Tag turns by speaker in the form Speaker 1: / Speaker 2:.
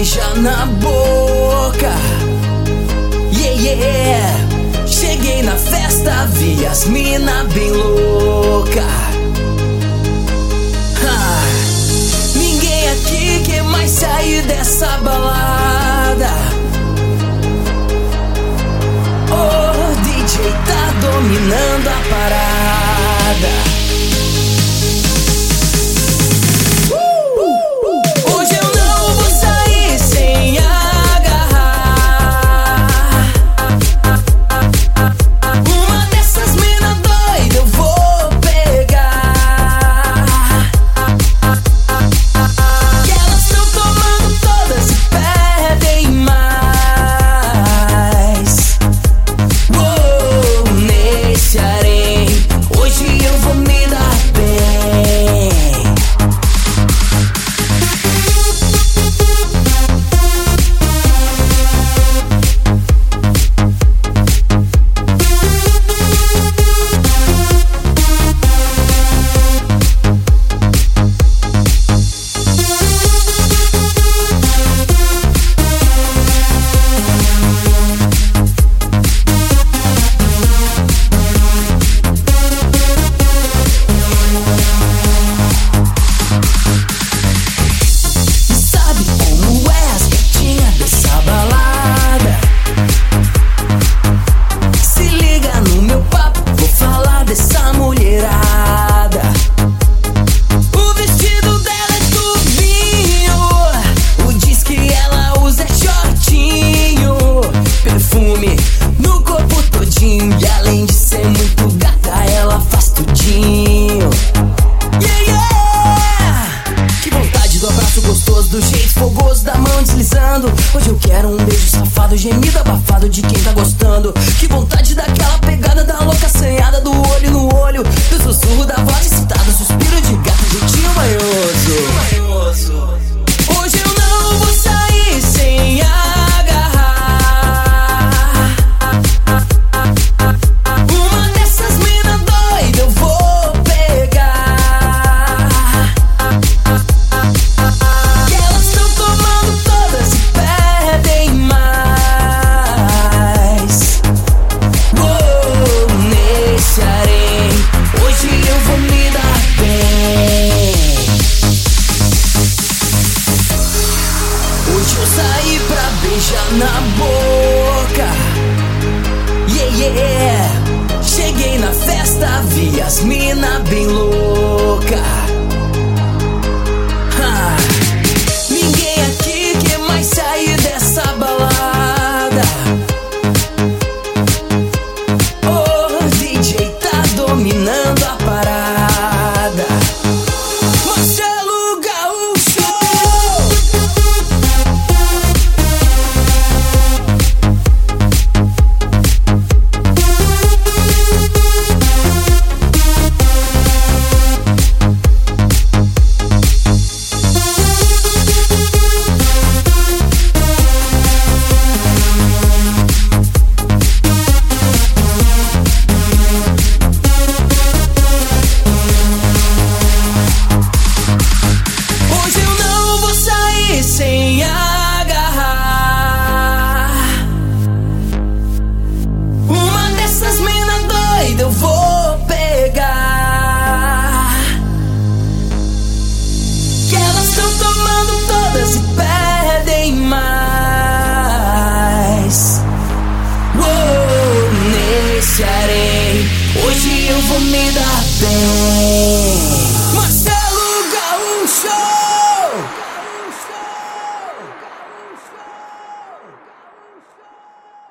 Speaker 1: beijar na boca. Yeah, yeah. Cheguei na festa, vi as mina bem louca. Ninguém aqui quer mais sair dessa balada. Oh, DJ tá dominando a parada. Do jeito fogoso da mão deslizando. Hoje eu quero um beijo safado, gemido abafado de quem tá gostando. Que vontade daquela pegada da louca assanhada, do olho no olho, do sussurro da voz excitada, suspiro de gato, jeitinho manhoso. Hoje eu não vou sair sem agarrar uma dessas mina doida, eu vou pegar. Saí pra beijar na boca. Yeah, yeah. Cheguei na festa, vi as mina bem louca. Ninguém aqui quer mais sair dessa balada. Oh, DJ tá dominando a parada. Marcelo Gaúcho. Sem agarrar uma dessas mina doida, eu vou pegar. Que elas estão tomando todas e pedem mais. Nesse harém, hoje eu vou me dar bem.